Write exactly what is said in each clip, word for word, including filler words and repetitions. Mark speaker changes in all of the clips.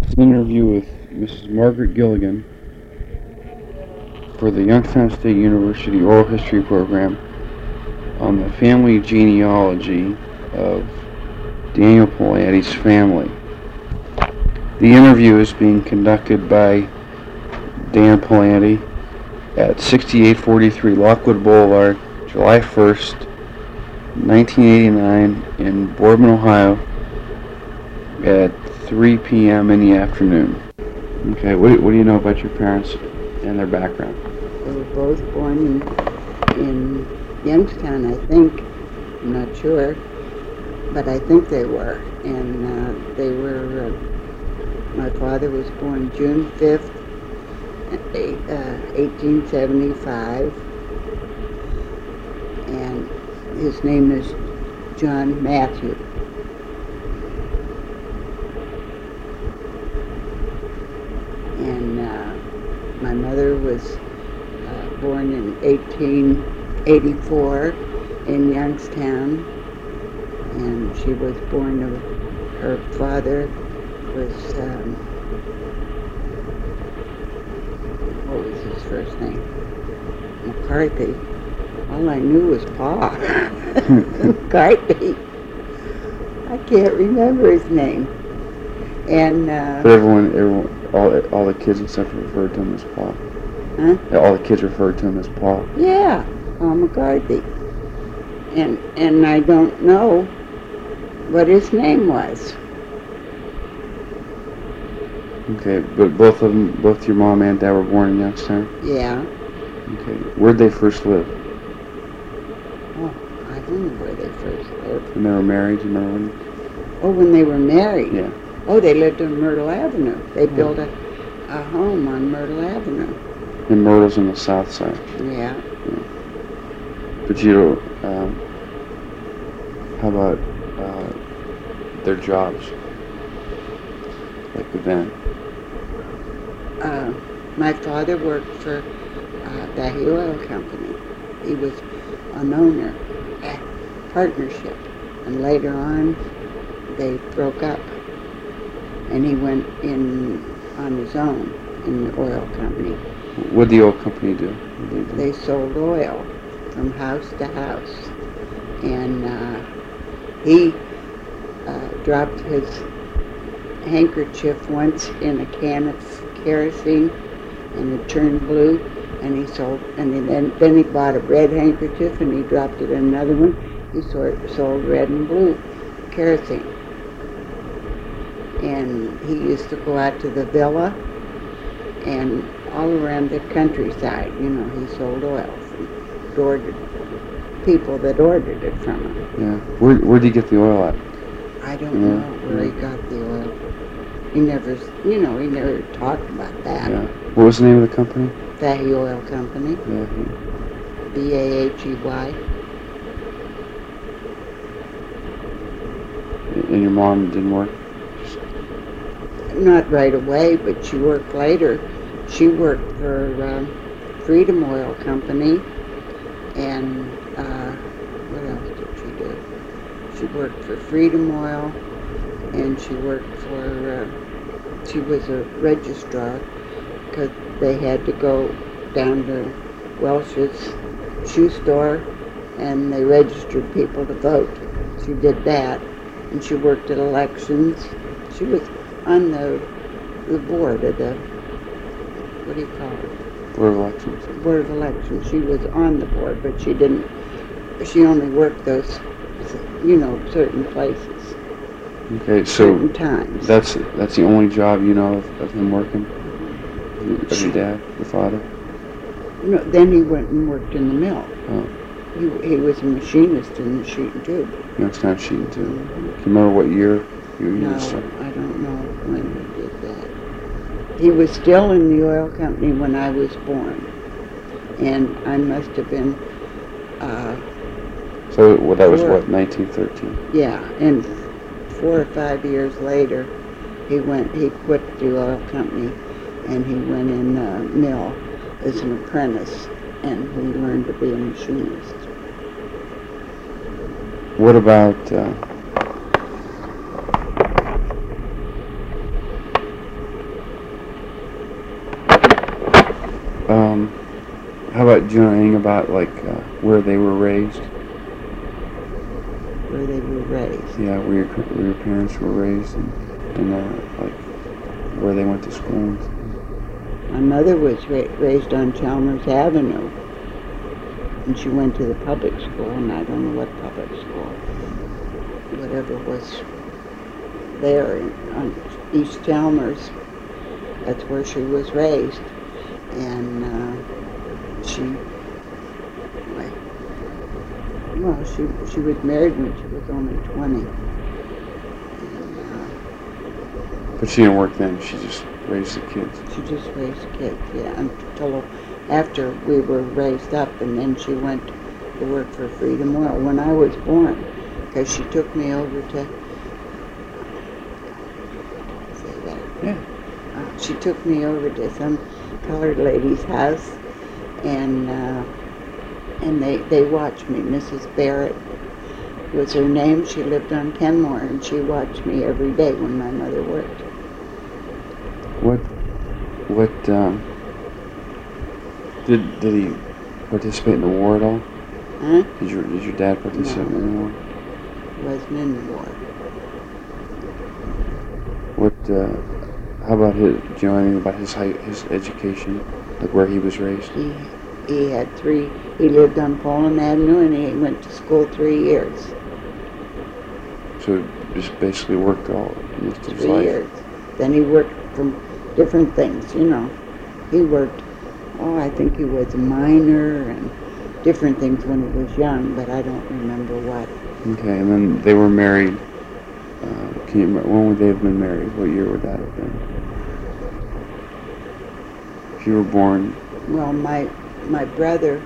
Speaker 1: Interview with Missus Margaret Gilligan for the Youngstown State University Oral History Program on the family genealogy of Daniel Palanti's family. The interview is being conducted by Dan Palanti at sixty-eight forty-three Lockwood Boulevard, July first, nineteen eighty-nine, in Boardman, Ohio, at three p.m. in the afternoon. Okay, what do, what do you know about your parents and their background?
Speaker 2: They were both born in, in Youngstown, I think. I'm not sure, but I think they were. And uh, they were, uh, my father was born June fifth, uh, eighteen seventy-five, and his name is John Matthew. And uh, my mother was uh, born in eighteen eighty-four in Youngstown, and she was born of, her father was, um, what was his first name? McCarthy. All I knew was Pa. McCarthy. I can't remember his name. And uh,
Speaker 1: But everyone, everyone, all, all the kids except for referred to him as Pa.
Speaker 2: Huh?
Speaker 1: Yeah, all the kids referred to him as Pa.
Speaker 2: Yeah, Paul McCarthy. And and I don't know what his name was.
Speaker 1: Okay, but both of them, both your mom and dad were born in Youngstown?
Speaker 2: Yeah.
Speaker 1: Okay, where'd they first live?
Speaker 2: Oh, I don't know where they first lived.
Speaker 1: When they were married, you remember when?
Speaker 2: Oh, when they were married.
Speaker 1: Yeah.
Speaker 2: Oh, they lived on Myrtle Avenue. They built a, a home on Myrtle Avenue.
Speaker 1: And Myrtle's on the south side.
Speaker 2: Yeah.
Speaker 1: Yeah. But you know, um, how about uh, their jobs? Like then?
Speaker 2: Uh, my father worked for uh, Bahi Oil Company. He was an owner, a partnership, and later on they broke up, and he went in on his own in the oil company.
Speaker 1: What did the oil company do? What did they do?
Speaker 2: They sold oil from house to house, and uh, he uh, dropped his handkerchief once in a can of kerosene, and it turned blue, and he sold, and then then he bought a red handkerchief, and he dropped it in another one. He sold, sold red and blue kerosene, and he used to go out to the villa and all around the countryside. You know, he sold oil from door to people that ordered it from him.
Speaker 1: Yeah. Where where did he get the oil at?
Speaker 2: I don't
Speaker 1: Yeah,
Speaker 2: know where
Speaker 1: yeah.
Speaker 2: he got the oil. He never, you know, he never talked about that.
Speaker 1: Yeah. What was the name of the company?
Speaker 2: Bahi Oil Company,
Speaker 1: Yeah. he-
Speaker 2: B A H E Y.
Speaker 1: And your mom didn't work?
Speaker 2: Not right away, but she worked later. She worked for um, Freedom Oil Company, and uh, what else did she do? She worked for Freedom Oil, and she worked for, uh, she was a registrar, because they had to go down to Welch's shoe store, and they registered people to vote. She did that, and she worked at elections. She was on the the board of the, what do you call it?
Speaker 1: Board of Elections.
Speaker 2: Board of Elections. She was on the board, but she didn't, she only worked those, you know, certain places,
Speaker 1: Okay, so
Speaker 2: certain times.
Speaker 1: that's that's the only job you know of, of him working? Of your dad, your father?
Speaker 2: No, then he went and worked in the mill.
Speaker 1: Oh,
Speaker 2: He, he was a machinist in the sheet and tube.
Speaker 1: Youngstown Sheet too. Can you remember what year you
Speaker 2: No,
Speaker 1: used to?
Speaker 2: I don't know when he did that. He was still in the oil company when I was born, and I must have been, uh,
Speaker 1: So well, that was
Speaker 2: Four.
Speaker 1: what, nineteen thirteen?
Speaker 2: yeah, and four or five years later, he went, he quit the oil company, and he went in the mill as an apprentice, and he learned to be a machinist.
Speaker 1: What about uh, Do you know anything about, like, uh, where they were raised?
Speaker 2: Where they were raised?
Speaker 1: Yeah, where your, where your parents were raised, and, and uh, like, where they went to school and stuff.
Speaker 2: My mother was ra- raised on Chalmers Avenue, and she went to the public school, and I don't know what public school, whatever was there in, on East Chalmers. That's where she was raised, and uh, she, like, well, she she was married when she was only twenty. And, uh,
Speaker 1: But she didn't work then. She just raised the kids.
Speaker 2: She just raised kids, yeah, until after we were raised up, and then she went to work for Freedom Oil when I was born, because she took me over to, say that,
Speaker 1: Yeah.
Speaker 2: uh, she took me over to some colored lady's house, and uh, and they, they watched me. Missus Barrett was her name. She lived on Kenmore, and she watched me every day when my mother worked.
Speaker 1: What, what, um, did, did he participate in the war at all?
Speaker 2: Huh?
Speaker 1: Did your, did your dad participate
Speaker 2: No.
Speaker 1: in the war?
Speaker 2: Wasn't in the war.
Speaker 1: What, uh, how about his, do you know anything about his high, his education? Like where he was raised?
Speaker 2: He he had three. He lived on Poland Avenue, and he went to school three years.
Speaker 1: So he just basically worked all most of his
Speaker 2: Three
Speaker 1: life.
Speaker 2: years. Then he worked from different things. You know, he worked. Oh, I think he was a miner and different things when he was young, but I don't remember what.
Speaker 1: Okay, and then they were married. Uh, can you remember, when would they have been married? What year would that have been? If you were born,
Speaker 2: Well, my my brother.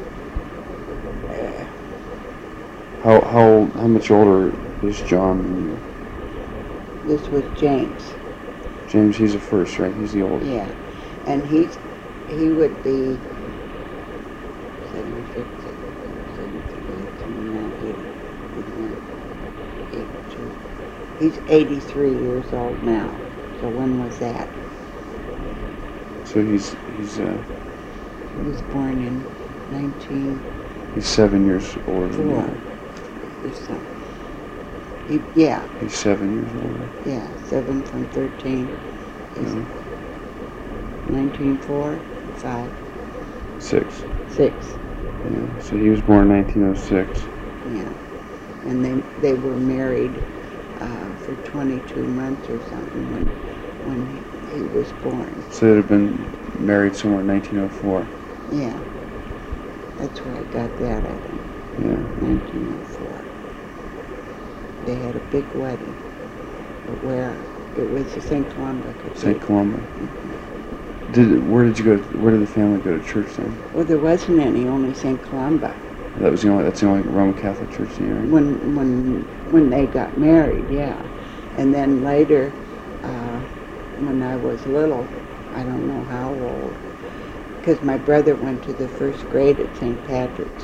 Speaker 2: Uh,
Speaker 1: how how old, how much older is John than you?
Speaker 2: this was James.
Speaker 1: James, he's the first, right? He's the oldest.
Speaker 2: Yeah, and he's he would be seventy-six, seventy-three, eighty-two. He's eighty-three years old now. So when was that?
Speaker 1: So he's he's uh
Speaker 2: He was born in nineteen
Speaker 1: he's seven years older than
Speaker 2: four.
Speaker 1: you.
Speaker 2: Or something. He, yeah,
Speaker 1: He's seven years older.
Speaker 2: yeah, seven from thirteen. Is
Speaker 1: No,
Speaker 2: nineteen four, five,
Speaker 1: six.
Speaker 2: six.
Speaker 1: Yeah. So he was born in nineteen oh six.
Speaker 2: Yeah, and they they were married uh, for twenty-two months or something when when he, he was born.
Speaker 1: So they'd have been married somewhere in nineteen oh four.
Speaker 2: Yeah, that's where I got that. I think
Speaker 1: Yeah.
Speaker 2: nineteen oh four. They had a big wedding, but where it was the Saint Columba Cathedral.
Speaker 1: Saint Columba.
Speaker 2: Mhm.
Speaker 1: Did where did you go? Where did the family go to church then?
Speaker 2: Well, there wasn't any, only Saint Columba.
Speaker 1: That was the only. That's the only Roman Catholic church in the area.
Speaker 2: When when when they got married, yeah, and then later, uh, when I was little, I don't know how old, because my brother went to the first grade at Saint Patrick's.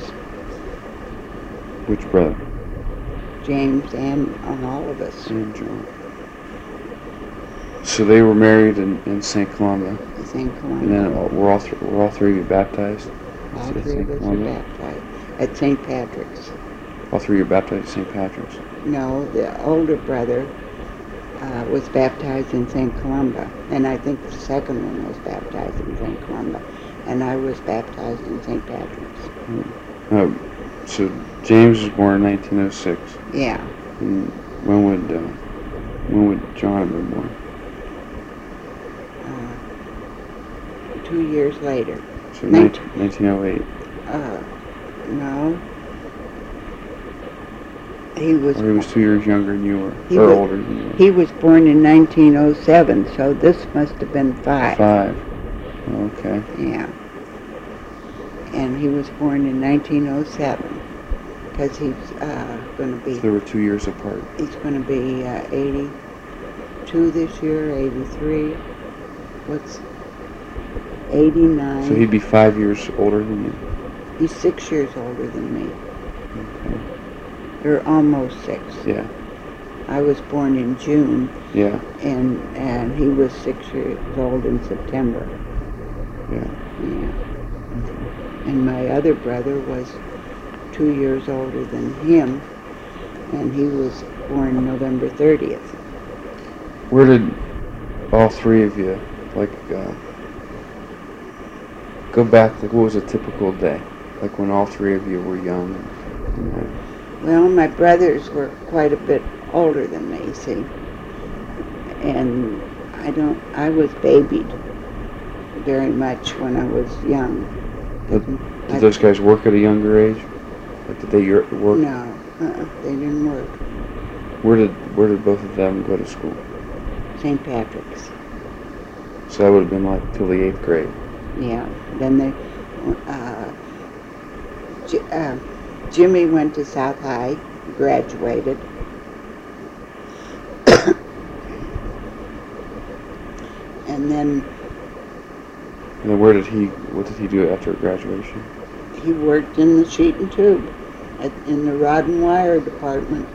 Speaker 1: Which brother?
Speaker 2: James and, and all of us.
Speaker 1: And John. So they were married in, in Saint Columba,
Speaker 2: Saint Columba.
Speaker 1: and then all, were all th- were all three of you baptized?
Speaker 2: all
Speaker 1: at
Speaker 2: three
Speaker 1: Saint
Speaker 2: of us were
Speaker 1: Columba?
Speaker 2: baptized at Saint Patrick's.
Speaker 1: All three of you baptized at Saint Patrick's.
Speaker 2: No, the older brother uh, was baptized in Saint Columba, and I think the second one was baptized in Saint Columba, and I was baptized in Saint Patrick's.
Speaker 1: Hmm. Uh, so James was born in nineteen oh six.
Speaker 2: Yeah,
Speaker 1: And when would uh, when would John have been born?
Speaker 2: uh, two years later.
Speaker 1: So
Speaker 2: Nineteen-
Speaker 1: nineteen oh eight.
Speaker 2: Uh, no, he was
Speaker 1: Or he was two years younger than you were,
Speaker 2: He
Speaker 1: or
Speaker 2: was-
Speaker 1: older than you were.
Speaker 2: he was born in nineteen oh seven, so this must have been five.
Speaker 1: Five. Okay.
Speaker 2: Yeah. And he was born in nineteen oh seven, because he's uh, going to be
Speaker 1: So they were two years apart.
Speaker 2: he's going to be uh, eighty-two this year, eighty-three. What's eighty-nine?
Speaker 1: So he'd be five years older than you.
Speaker 2: He's six years older than me.
Speaker 1: Okay.
Speaker 2: Or almost six.
Speaker 1: Yeah.
Speaker 2: I was born in June,
Speaker 1: Yeah.
Speaker 2: and and he was six years old in September.
Speaker 1: Yeah.
Speaker 2: Yeah. And my other brother was two years older than him, and he was born November thirtieth.
Speaker 1: Where did all three of you, like, uh, go back, like, what was a typical day? Like, when all three of you were young? And, and,
Speaker 2: Well, my brothers were quite a bit older than me, see. And I don't, I was babied very much when I was young.
Speaker 1: Did, did those guys work at a younger age? Like, did they work?
Speaker 2: No, uh-uh, they didn't work.
Speaker 1: Where did where did both of them go to school?
Speaker 2: Saint Patrick's.
Speaker 1: So that would have been like till the eighth grade.
Speaker 2: Yeah. Then they, uh, J- uh, Jimmy went to South High, graduated. And then
Speaker 1: And then where did he, what did he do after graduation?
Speaker 2: he worked in the sheet and tube, at, in the rod and wire department.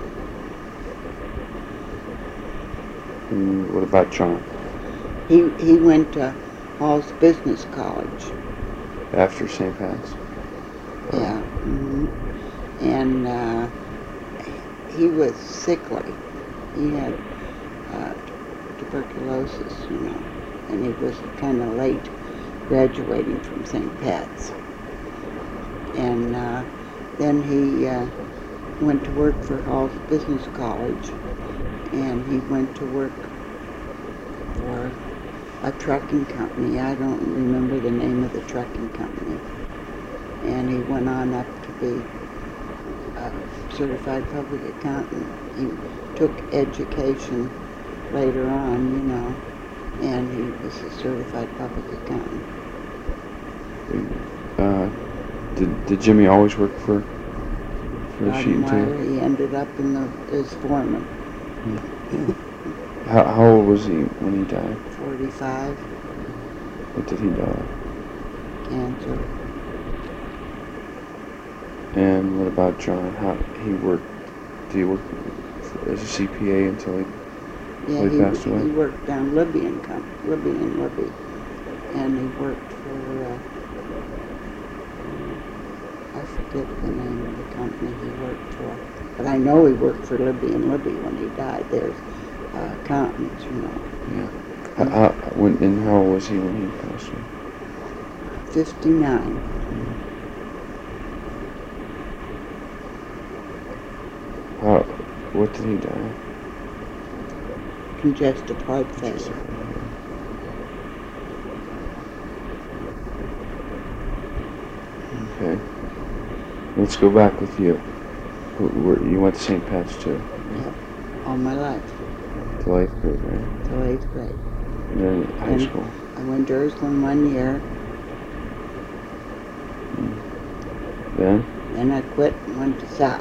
Speaker 1: And what about John?
Speaker 2: He he went to Hall's Business College.
Speaker 1: After Saint Pat's?
Speaker 2: Yeah. Mm-hmm. And uh, he was sickly. He had uh, tuberculosis, you know, and he was kind of late graduating from Saint Pat's. And uh, then he uh, went to work for Hall's Business College, and he went to work for a trucking company. I don't remember the name of the trucking company. And he went on up to be a certified public accountant. He took education later on, you know, and he was a certified public accountant.
Speaker 1: Uh, did, did Jimmy always work for, for the sheet and
Speaker 2: Wire,
Speaker 1: tube?
Speaker 2: he ended up in the, as foreman.
Speaker 1: Hmm. How, how old was he when he died?
Speaker 2: forty-five,
Speaker 1: What did he die?
Speaker 2: cancer.
Speaker 1: And what about John? How he worked? Did he work as a C P A until he?
Speaker 2: Yeah,
Speaker 1: Well, he
Speaker 2: he,
Speaker 1: passed away?
Speaker 2: he worked down Libby and Com- Libby and Libby, and he worked for, uh, I forget the name of the company he worked for, but I know he worked for Libby and Libby when he died. There's uh, accountants, you know.
Speaker 1: Yeah. How, how, when, and how old was he when he passed away?
Speaker 2: fifty-nine.
Speaker 1: How? What did he die?
Speaker 2: Congestive heart failure.
Speaker 1: Okay. Let's go back with you. Who- Where, you went to Saint Pat's too,
Speaker 2: Yep, all my life,
Speaker 1: till eighth grade, right?
Speaker 2: till eighth grade.
Speaker 1: And then high
Speaker 2: And
Speaker 1: school.
Speaker 2: I went to Ursuline one year,
Speaker 1: Then
Speaker 2: then I quit and went to South.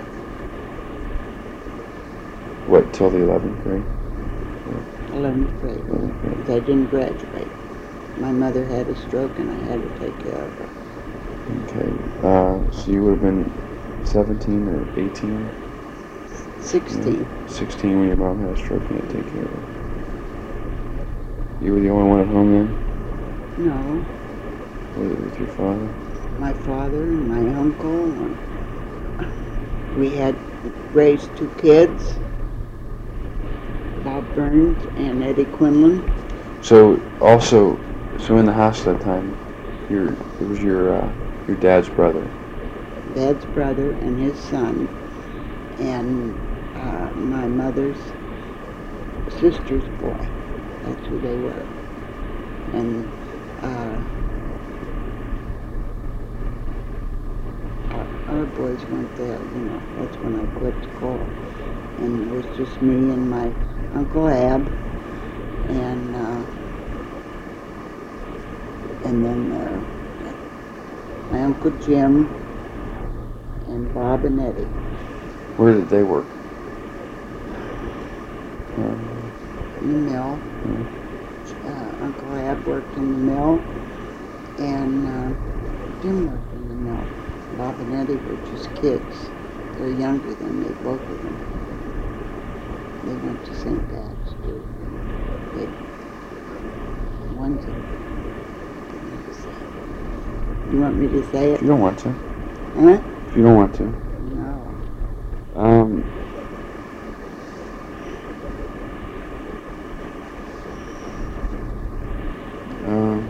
Speaker 1: what? Till the eleventh grade.
Speaker 2: eleventh grade,
Speaker 1: eleventh grade.
Speaker 2: because I didn't graduate. My mother had a stroke and I had to take care of her.
Speaker 1: Okay. Uh, so you would have been seventeen or eighteen?
Speaker 2: sixteen.
Speaker 1: Yeah. sixteen when your mom had a stroke and you had to take care of her. You were the only one at home then?
Speaker 2: No,
Speaker 1: With, with your father?
Speaker 2: my father and my uncle. And we had raised two kids, Bob Burns and Eddie Quinlan.
Speaker 1: So also, so in the house that time, your it was your uh, your dad's brother.
Speaker 2: Dad's brother and his son, and uh, my mother's sister's boy. That's who they were. And uh, our, our boys weren't there, you know. That's when I quit school. And it was just me and my Uncle Ab, and uh, and then uh, my Uncle Jim, and Bob and Eddie.
Speaker 1: Where did they work? Um,
Speaker 2: In the mill.
Speaker 1: yeah.
Speaker 2: Uh, Uncle Ab worked in the mill, and uh, Jim worked in the mill. Bob and Eddie were just kids. They're younger than me, both of them. They went to Saint Pat's too. They, one's a, You want me to say it?
Speaker 1: You don't want to.
Speaker 2: Huh?
Speaker 1: You don't want to.
Speaker 2: No.
Speaker 1: Um, um,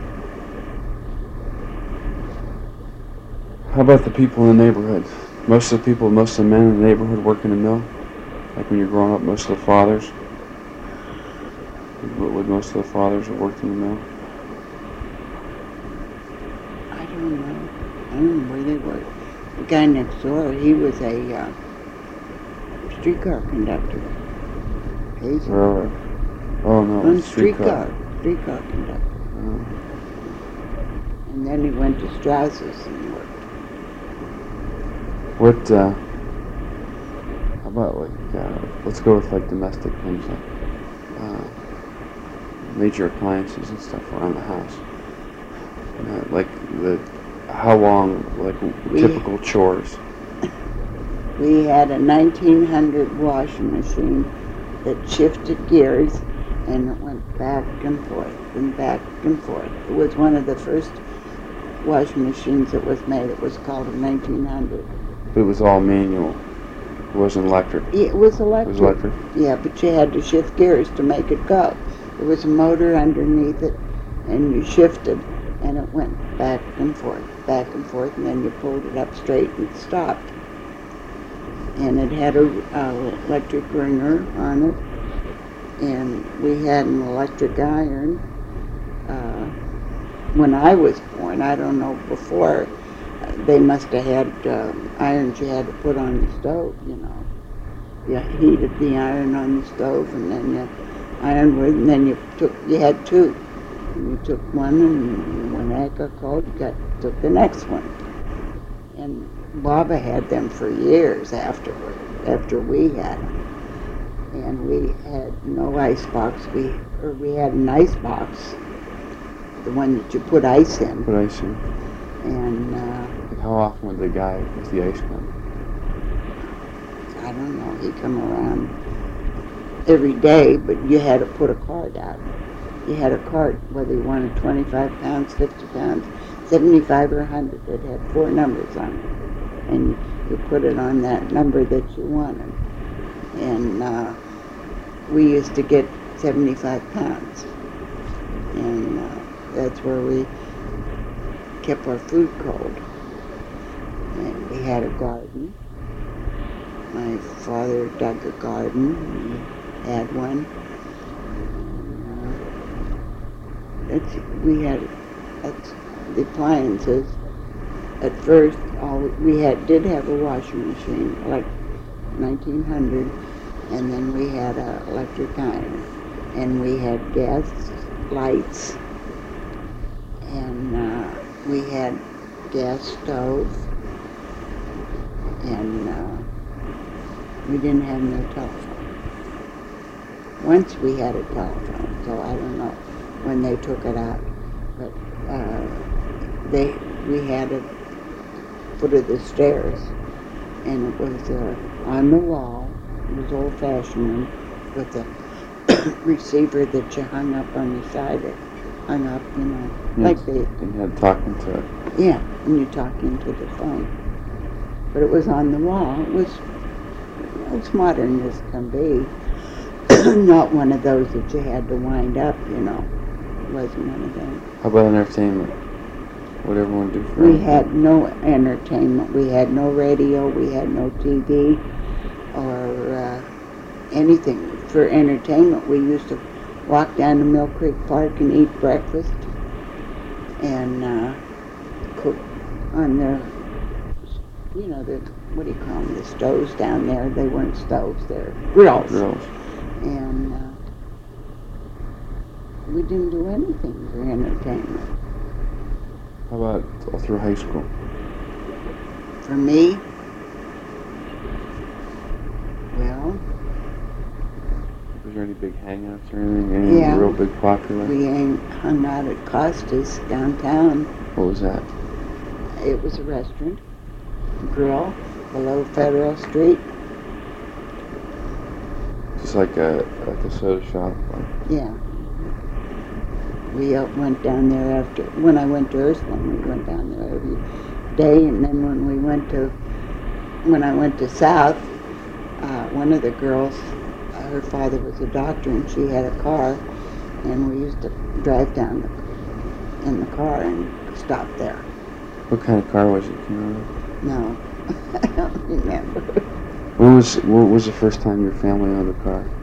Speaker 1: how about the people in the neighborhood? Most of the people, most of the men in the neighborhood work in the mill? Like when you're growing up, most of the fathers? Would most of the fathers have worked in the mill?
Speaker 2: I don't know. I don't know where they were. The guy next door, he was a uh, streetcar conductor. Hazel.
Speaker 1: Railroad. Oh no,
Speaker 2: One
Speaker 1: it's streetcar.
Speaker 2: streetcar. Streetcar conductor.
Speaker 1: Oh.
Speaker 2: And then he went to Straus's and worked.
Speaker 1: What, uh, how about like, uh, let's go with like domestic things like, uh, major appliances and stuff around the house. Uh, like the, how long, like
Speaker 2: We-
Speaker 1: typical chores.
Speaker 2: We had a nineteen hundred washing machine that shifted gears and it went back and forth and back and forth. It was one of the first washing machines that was made. It was called a nineteen hundred.
Speaker 1: It was all manual. It wasn't electric.
Speaker 2: It was
Speaker 1: It
Speaker 2: electric.
Speaker 1: was electric.
Speaker 2: Yeah, but you had to shift gears to make it go. There was a motor underneath it and you shifted and it went back and forth, back and forth, and then you pulled it up straight and it stopped. And it had a uh, electric wringer on it, and we had an electric iron. Uh, when I was born, I don't know before, uh, they must have had uh, irons you had to put on the stove, you know. You heated the iron on the stove, and then you ironed with, and then you took, you had two. And you took one, and when that got cold, you got took the next one. And Baba had them for years afterward, after we had them. And we had no ice box. We or we had an ice box, the one that you put ice in.
Speaker 1: Put ice in.
Speaker 2: And uh,
Speaker 1: Like how often would the guy with the ice come?
Speaker 2: I don't know, he'd come around every day, but you had to put a card out. You had a card, whether you wanted twenty-five pounds, fifty pounds, seventy-five or one hundred. It had four numbers on it. And you put it on that number that you wanted. And uh, we used to get seventy-five pounds. And uh, that's where we kept our food cold. And we had a garden. My father dug a garden. He had one. And, uh, that's, we had that's the appliances. At first, all we had did have a washing machine, like nineteen hundred, and then we had an electric iron, and we had gas lights, and uh, we had gas stove, and uh, we didn't have no telephone. Once we had a telephone, so I don't know when they took it out, but uh, they we had it foot of the stairs, and it was uh, on the wall. It was old-fashioned with a receiver that you hung up on the side. It hung up, you know,
Speaker 1: Yes.
Speaker 2: like they,
Speaker 1: And you had talking to it.
Speaker 2: yeah, and you talk into the phone. But it was on the wall. It was as modern as can be. Not one of those that you had to wind up, you know. It wasn't one of them.
Speaker 1: How about entertainment? What did everyone do for
Speaker 2: We
Speaker 1: entertainment?
Speaker 2: had no entertainment. We had no radio. We had no T V or uh, anything. For entertainment, we used to walk down to Mill Creek Park and eat breakfast and uh, cook on the, you know, the, what do you call them, the stoves down there. They weren't stoves, they're grills.
Speaker 1: Girls.
Speaker 2: And uh, we didn't do anything for entertainment.
Speaker 1: How about all through high school?
Speaker 2: For me, well,
Speaker 1: Was there any big hangouts or anything? Anything
Speaker 2: Yeah.
Speaker 1: real big popular?
Speaker 2: we hang, hung out at Costa's downtown.
Speaker 1: What was that?
Speaker 2: It was a restaurant, a grill, below Federal Street.
Speaker 1: Just like a like a soda shop. Like,
Speaker 2: Yeah. We we uh, went down there after, when I went to Ursuline, we went down there every day, and then when we went to, when I went to South, uh, one of the girls, uh, her father was a doctor, and she had a car, and we used to drive down the, in the car and stop there.
Speaker 1: What kind of car was it? Do you know?
Speaker 2: No, I don't remember.
Speaker 1: When was what was the first time your family owned a car?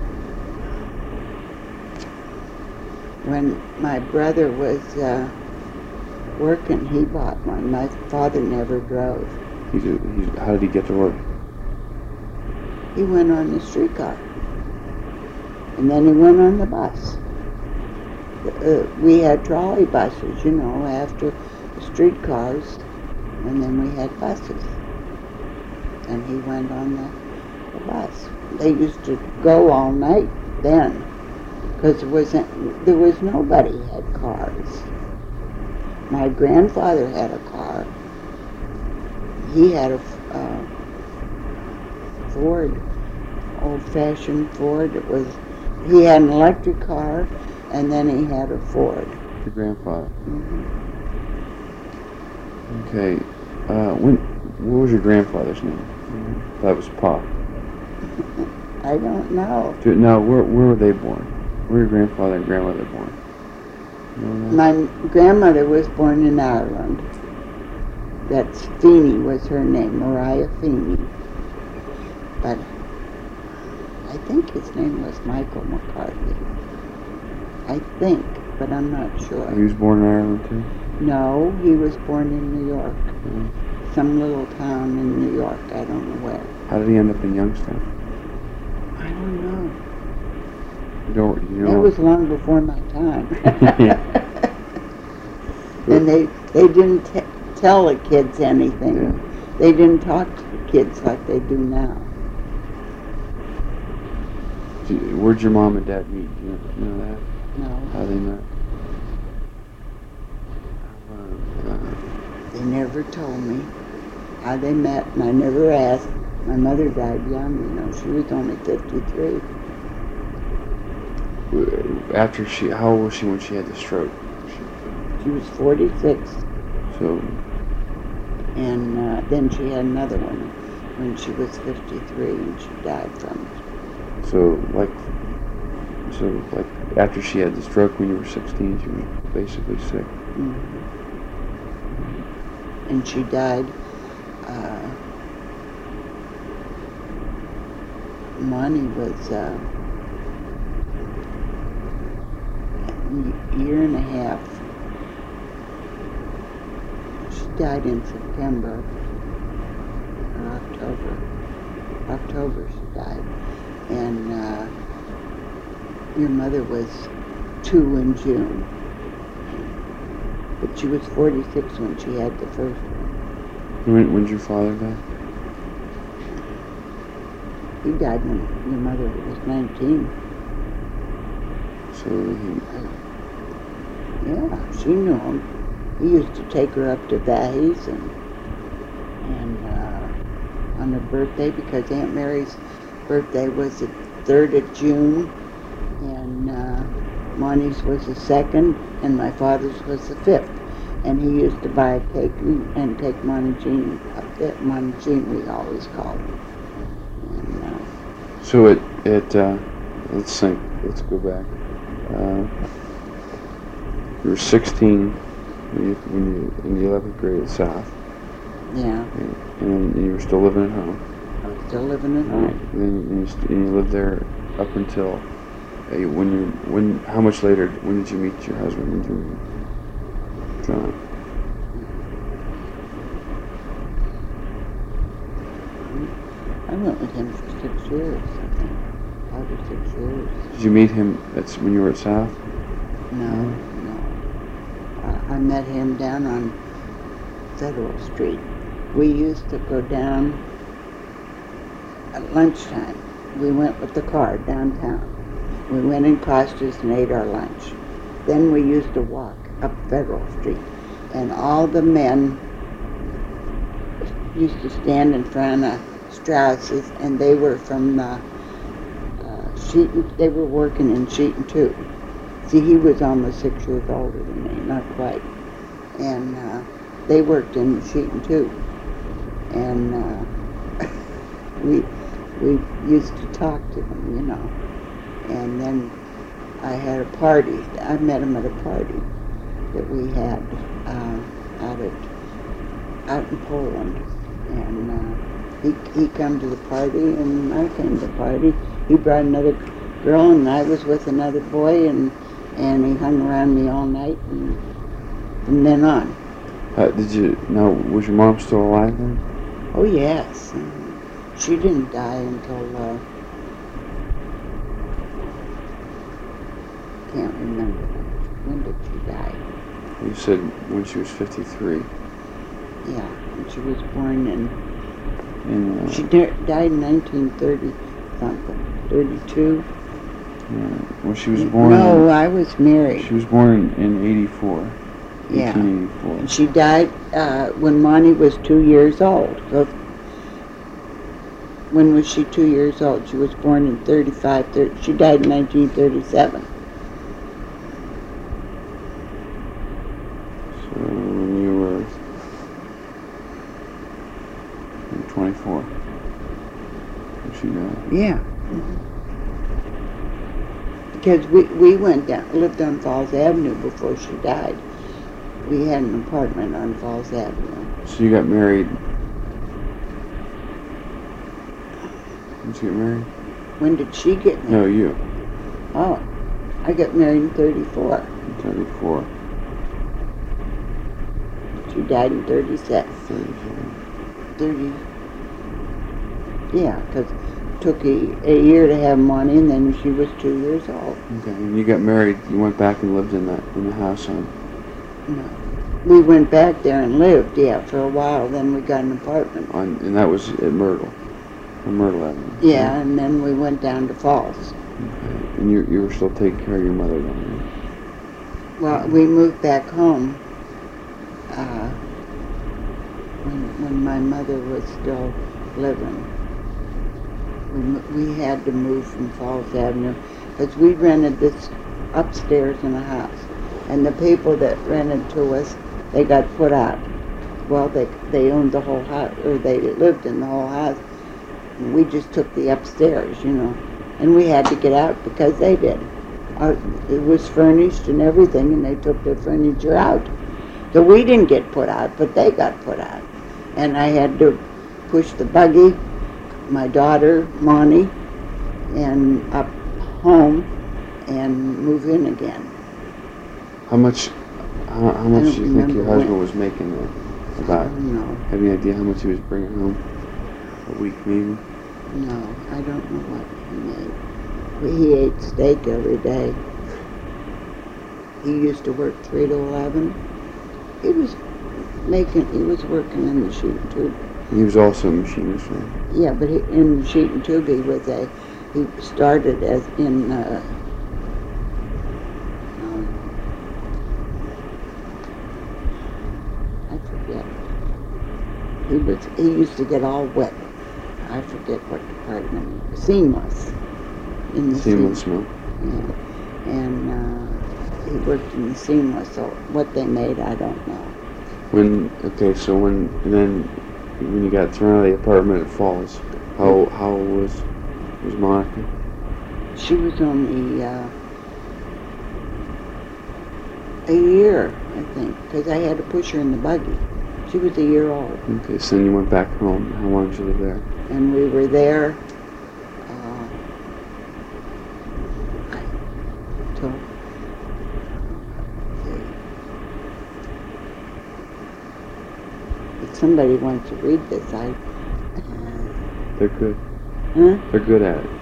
Speaker 2: When my brother was uh, working, he bought one. My father never drove.
Speaker 1: He's, a, he's how did he get to work?
Speaker 2: He went on the streetcar, and then he went on the bus. Uh, we had trolley buses, you know, after the streetcars, and then we had buses. And he went on the, the bus. They used to go all night then, because there wasn't, there was nobody had cars. My grandfather had a car. He had a uh, Ford, old-fashioned Ford. It was, he had an electric car, and then he had a Ford.
Speaker 1: Your grandfather.
Speaker 2: Mm-hmm.
Speaker 1: Okay. Uh, when? What was your grandfather's name? Mm-hmm. That was Pa.
Speaker 2: I don't know.
Speaker 1: Do, no, where where were they born? Where were your grandfather and grandmother born? You know that?
Speaker 2: My grandmother was born in Ireland. That's Feeney was her name, Mariah Feeney. But I think his name was Michael McCarthy. I think, but I'm not sure.
Speaker 1: He was born in Ireland too?
Speaker 2: No, he was born in New York.
Speaker 1: Mm-hmm.
Speaker 2: Some little town in New York, I don't know where.
Speaker 1: How did he end up in Youngstown?
Speaker 2: I don't know.
Speaker 1: You don't, you know?
Speaker 2: That was long before my time. And they, they didn't t- tell the kids anything.
Speaker 1: Yeah.
Speaker 2: They didn't talk to the kids like they do now.
Speaker 1: Do you- Where'd your mom and dad meet? Do you know that?
Speaker 2: No,
Speaker 1: How they met? Uh,
Speaker 2: they never told me how they met, and I never asked. My mother died young, you know. She was only fifty-three.
Speaker 1: After she, how old was she when she had the stroke? She,
Speaker 2: She was forty-six,
Speaker 1: so,
Speaker 2: and uh, then she had another one when she was fifty-three, and she died from it.
Speaker 1: so like, so like after she had the stroke when you were sixteen, she was basically sick.
Speaker 2: Mm-hmm. And she died. Uh, Monty was uh, a year and a half. She died in September or October. October she died. And uh, your mother was two in June. But she was forty-six when she had the first one.
Speaker 1: When, when did your father die?
Speaker 2: He died when your mother was nineteen.
Speaker 1: So he,
Speaker 2: Yeah, she knew him. He used to take her up to Vahey's and, and uh, on her birthday, because Aunt Mary's birthday was the third of June, and uh, Monty's was the second, and my father's was the fifth. And he used to buy a cake and, and take Monty Jean up there. Monty Jean, we always called him. And, uh,
Speaker 1: so it, it, uh, let's think, let's go back. Uh, you were sixteen when you, when you, in the eleventh grade at South.
Speaker 2: yeah,
Speaker 1: And, and you were still living at home.
Speaker 2: I was still living at
Speaker 1: Right.
Speaker 2: home.
Speaker 1: And then and you, st- and you lived there up until, uh, when you, when, how much later, when did you meet your husband? When did you meet John?
Speaker 2: I went with him for six years, I think. Five or six years.
Speaker 1: Did you meet him at, when you were at South?
Speaker 2: No, no. I, I met him down on Federal Street. We used to go down at lunchtime. We went with the car downtown. We went in Costa's and ate our lunch. Then we used to walk up Federal Street. And all the men used to stand in front of Strauss's, and they were from the uh, sheet. And, they were working in sheet and tube See, he was almost six years older than me, not quite. And uh, they worked in the sheeting too. And uh, we we used to talk to them, you know. And then I had a party. I met him at a party that we had uh, out at out in Poland. And uh, he he come to the party, and I came to the party. He brought another girl, and I was with another boy, and and he hung around me all night, and from then on.
Speaker 1: Uh, did you, now, was your mom still alive then?
Speaker 2: Oh, yes. Um, she didn't die until, uh, can't remember. When did she die?
Speaker 1: You said when she was fifty-three.
Speaker 2: Yeah, and she was born in,
Speaker 1: In, uh,
Speaker 2: she di- died in nineteen thirty something, thirty-two.
Speaker 1: uh, well, she was born
Speaker 2: No,
Speaker 1: in,
Speaker 2: I was married.
Speaker 1: she was born in, in eighty-four.
Speaker 2: Yeah.
Speaker 1: eighteen eighty-four.
Speaker 2: And she died uh, when Monty was two years old. So when was she two years old? She was born in thirty-five. thirty, she died in nineteen thirty-seven.
Speaker 1: So when you were twenty-four, when she died.
Speaker 2: Yeah. Mm-hmm. Because we, we went down, lived on Falls Avenue before she died. We had an apartment on Falls Avenue.
Speaker 1: So you got married. When did you get married?
Speaker 2: When did she get married?
Speaker 1: No, you.
Speaker 2: Oh, I got married in thirty-four.
Speaker 1: thirty-four.
Speaker 2: She died in thirty-six.
Speaker 1: thirty-four.
Speaker 2: thirty. Yeah, because it took a, a year to have money, and then she was two years old.
Speaker 1: Okay, and you got married, you went back and lived in that, in the house on...
Speaker 2: No. We went back there and lived, yeah, for a while. Then we got an apartment.
Speaker 1: on and that was at Myrtle. On Myrtle Avenue.
Speaker 2: Yeah, and then we went down to Falls.
Speaker 1: Okay. And you, you were still taking care of your mother then, right?
Speaker 2: Well, we moved back home uh, when, when my mother was still living. We, mo- we had to move from Falls Avenue because we rented this upstairs in a house. And the people that rented to us, they got put out. Well, they they owned the whole house, or they lived in the whole house. And we just took the upstairs, you know. And we had to get out because they did. Uh, it was furnished and everything, and they took their furniture out. So we didn't get put out, but they got put out. And I had to push the buggy, my daughter, Monty, and up home and move in again.
Speaker 1: How much, how, how much
Speaker 2: don't
Speaker 1: do you think your
Speaker 2: remember
Speaker 1: husband
Speaker 2: when.
Speaker 1: was making there?
Speaker 2: I
Speaker 1: About,
Speaker 2: don't know.
Speaker 1: have you any idea how much he was bringing home? A week maybe?
Speaker 2: No, I don't know what he made. He ate steak every day. He used to work three to eleven. He was making, he was working in the sheet and tube.
Speaker 1: He was also a machinist, right?
Speaker 2: Yeah, but he, in the sheet and tube he was a, he started as in, uh, um, I forget. He was, he used to get all wet. I forget what department. Seamless. In the
Speaker 1: Seamless
Speaker 2: seam-
Speaker 1: mill.
Speaker 2: Yeah. And uh, he worked in the seamless, so what they made, I don't know.
Speaker 1: When, okay, so when, and then when you got thrown out of the apartment at Falls, how, how old was, was Monica?
Speaker 2: She was only uh, a year, I think, because I had to push her in the buggy. She was a year old.
Speaker 1: Okay, so then you went back home. How long did you live there?
Speaker 2: And we were there uh, till if somebody wants to read this, I uh,
Speaker 1: They're good.
Speaker 2: huh?
Speaker 1: They're good at it.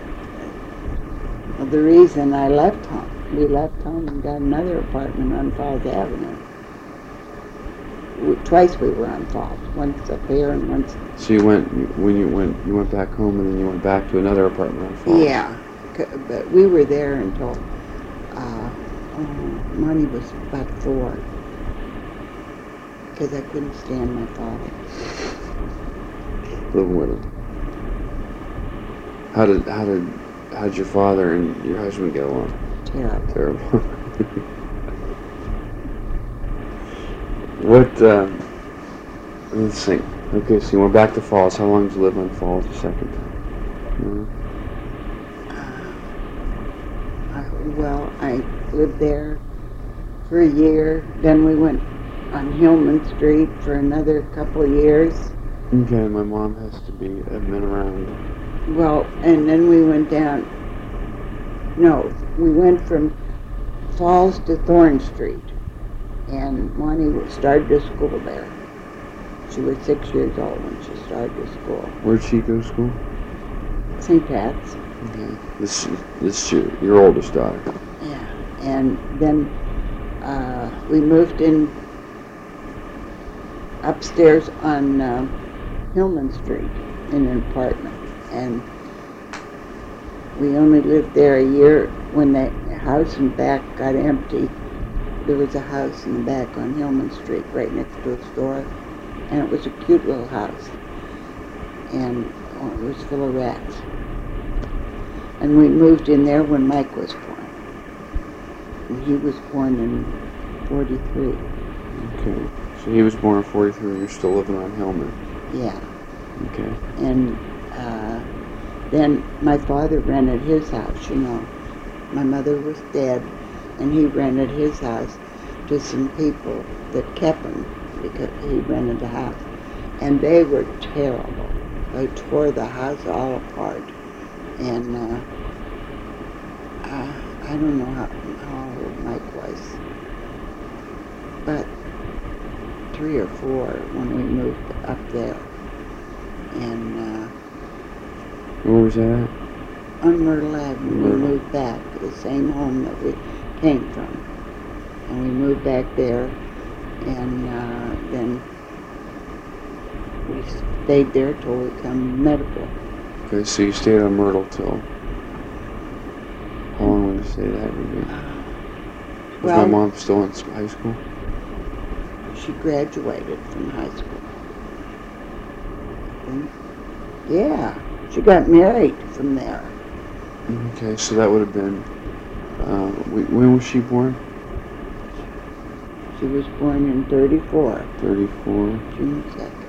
Speaker 2: Well, the reason I left home, we left home and got another apartment on Falls Avenue. We, twice we were on Falls, once up here and once.
Speaker 1: So you went, when you went, you went back home and then you went back to another apartment on Falls?
Speaker 2: Yeah, c- but we were there until uh, oh, Monty was about four, because I couldn't stand my father.
Speaker 1: Living with him. How did, how did, how did your father and your husband get along?
Speaker 2: Terrible.
Speaker 1: Terrible. What, um, let's see. Okay, so we're back to Falls. How long did you live on Falls the second time?
Speaker 2: Uh, I, well, I lived there for a year. Then we went on Hillman Street for another couple of years.
Speaker 1: Okay, my mom has to be admin around.
Speaker 2: Well, and then we went down, no, we went from Falls to Thorn Street. And Monty started to school there. She was six years old when she started to school.
Speaker 1: Where'd she go to school?
Speaker 2: Saint Pat's.
Speaker 1: Okay. This, this your, your oldest daughter.
Speaker 2: Yeah. And then uh, we moved in upstairs on uh, Hillman Street in an apartment. And we only lived there a year. When the house in back got empty, there was a house in the back on Hillman Street right next to a store, and it was a cute little house, and oh, it was full of rats. And we moved in there when Mike was born. And he was born in forty-three.
Speaker 1: Okay, so he was born in forty-three, you're still living on Hillman.
Speaker 2: Yeah.
Speaker 1: Okay.
Speaker 2: And uh, then my father rented his house, you know. My mother was dead, and he rented his house to some people that kept him because he rented the house. And they were terrible. They tore the house all apart. And uh, uh, I don't know how, how old Mike was, but three or four when we moved up there. And uh,
Speaker 1: Where was that at?
Speaker 2: on Myrtle Avenue, we
Speaker 1: Myrtle.
Speaker 2: moved back to the same home that we came from. And we moved back there, and uh, then we stayed there till we come to Meadowbrook.
Speaker 1: Okay, so you stayed on Myrtle till... How long would you say that would be? Was
Speaker 2: Well,
Speaker 1: my mom still in s- high school?
Speaker 2: she graduated from high school. I think. Yeah, she got married from there.
Speaker 1: Okay, so that would have been... Uh, wh- when was she born?
Speaker 2: She was born in thirty-four,
Speaker 1: thirty-four.
Speaker 2: June second.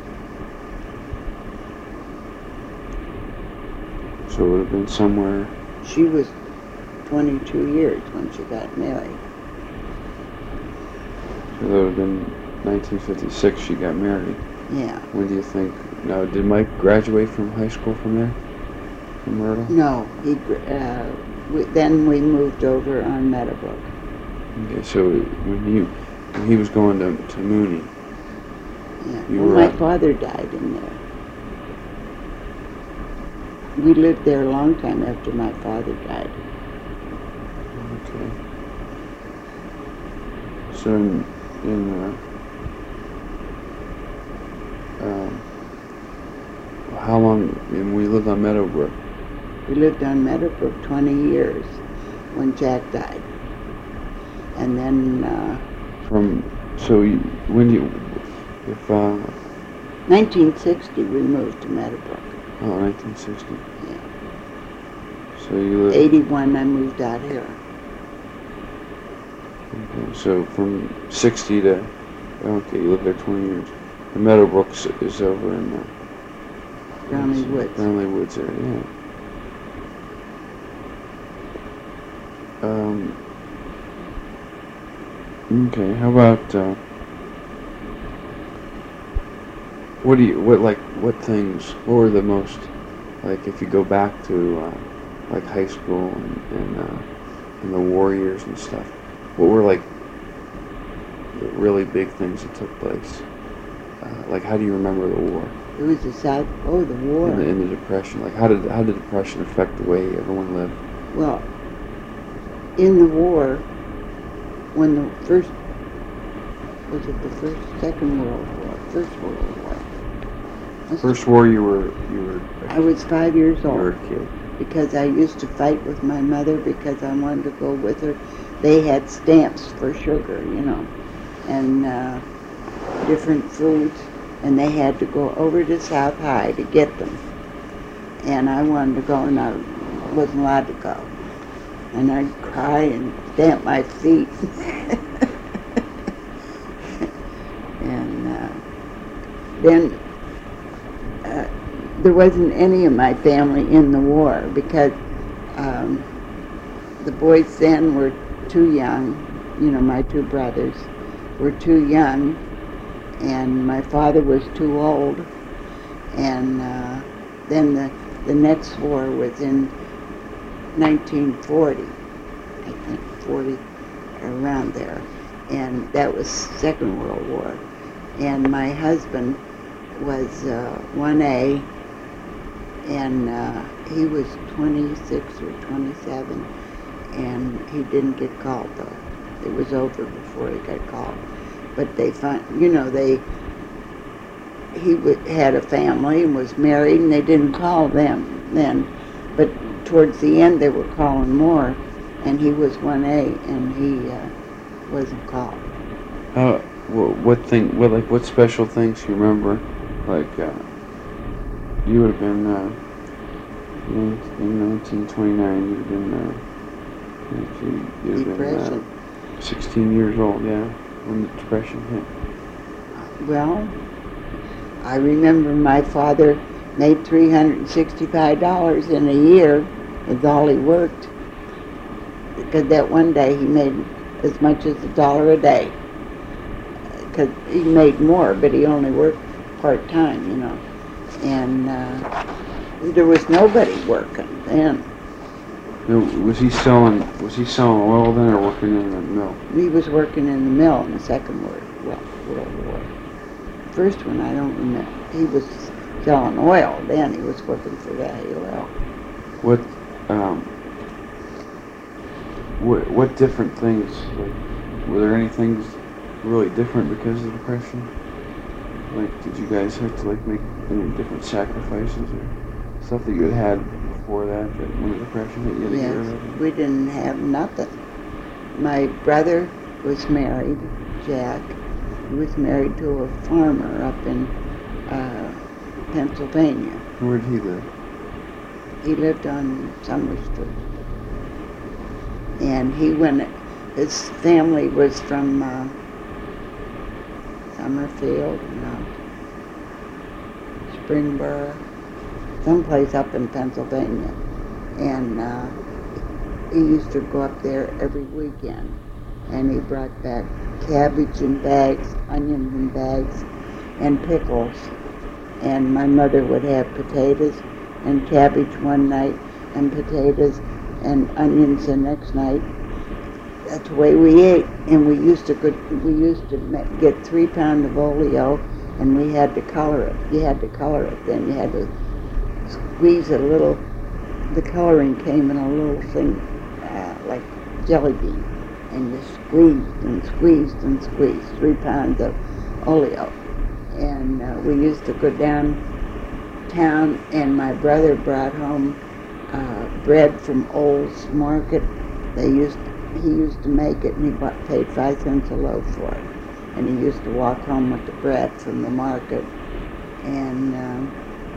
Speaker 1: So it would have been somewhere...
Speaker 2: She was twenty-two years when she got married.
Speaker 1: So that would have been nineteen fifty-six she got married.
Speaker 2: Yeah.
Speaker 1: When do you think... Now, did Mike graduate from high school from there? From Myrtle?
Speaker 2: No, he. gr- Uh, we, then we moved over on Meadowbrook.
Speaker 1: Okay, so when he, when he was going to, to Mooney...
Speaker 2: Yeah.
Speaker 1: You
Speaker 2: Well,
Speaker 1: were
Speaker 2: my
Speaker 1: out-
Speaker 2: father died in there. We lived there a long time after my father died.
Speaker 1: Okay. So in, in uh, um, how long, and we lived on Meadowbrook.
Speaker 2: We lived on Meadowbrook twenty years when Jack died. And then uh,
Speaker 1: From, so you, when you, if, uh,
Speaker 2: nineteen sixty we moved to Meadowbrook.
Speaker 1: oh, nineteen sixty.
Speaker 2: Yeah.
Speaker 1: So you lived,
Speaker 2: eighty-one I moved out here.
Speaker 1: okay, so from sixty to, okay, you lived there twenty years. The Meadowbrooks is over in, uh,
Speaker 2: Brownlee Woods.
Speaker 1: Brownlee Woods area, yeah. Um, okay, how about, uh, what do you, what, like, what things, what were the most, like, if you go back to, uh, like, high school and, and, uh, and the war years and stuff, what were, like, the really big things that took place? Uh, like, how do you remember the war?
Speaker 2: It was the South, oh, the war.
Speaker 1: In the, in the Depression, like how did how did the Depression affect the way everyone lived?
Speaker 2: Well, in the war, when the first, was it the first, second World War, first World War? Must-
Speaker 1: First war, you were you were
Speaker 2: I was five years
Speaker 1: you were
Speaker 2: old
Speaker 1: a kid.
Speaker 2: because I used to fight with my mother because I wanted to go with her. They had stamps for sugar, you know, and uh, different foods, and they had to go over to South High to get them. And I wanted to go, and I wasn't allowed to go. and I'd cry and stamp my feet. and uh, then uh, there wasn't any of my family in the war because um, the boys then were too young. You know, my two brothers were too young, and my father was too old. And uh, then the, the next war was in nineteen forty, I think, forty, around there. And that was Second World War. And my husband was uh, one A, and uh, he was twenty-six or twenty-seven, and he didn't get called, though. It was over before he got called. But they found, you know, they, he w- had a family and was married, and they didn't call them then. But towards the end, they were calling more, and he was one A, and he uh, wasn't called.
Speaker 1: Uh, what, what thing, what, like, what special things you remember? Like, uh, you would have been, uh, in, in nineteen twenty-nine, you would have been, uh, you, you would have been, uh, sixteen years old, yeah, when the Depression hit.
Speaker 2: Well, I remember my father made three hundred sixty-five dollars in a year. That's all he worked. Because that one day he made as much as a dollar a day. Because he made more, but he only worked part-time, you know. And uh, there was nobody working then.
Speaker 1: Now, was he selling, was he selling oil then, or working in the mill?
Speaker 2: He was working in the mill in the Second World, well, World War. First one, I don't remember. He was selling oil then. He was working for Valley Oil.
Speaker 1: What, um, what, what different things, like, were there any things really different because of the Depression? Like, did you guys have to, like, make any different sacrifices or stuff that you had had before that, that when the Depression hit you?
Speaker 2: Yes, we didn't have nothing. My brother was married, Jack. He was married to a farmer up in uh, Pennsylvania.
Speaker 1: Where did he live?
Speaker 2: He lived on Summer Street. And he went, his family was from uh, Summerfield, no, Springboro, someplace up in Pennsylvania. And uh, he used to go up there every weekend. And he brought back cabbage in bags, onions in bags, and pickles. And my mother would have potatoes and cabbage one night, and potatoes and onions the next night. That's the way we ate. And we used to go, we used to get three pounds of oleo, and we had to color it. You had to color it. Then you had to squeeze a little. The coloring came in a little thing uh, like jelly bean. And you squeezed and squeezed and squeezed three pounds of oleo. And uh, we used to go downtown, and my brother brought home uh, bread from Olds Market. They used he used to make it, and he bought, paid five cents a loaf for it. And he used to walk home with the bread from the market. And um,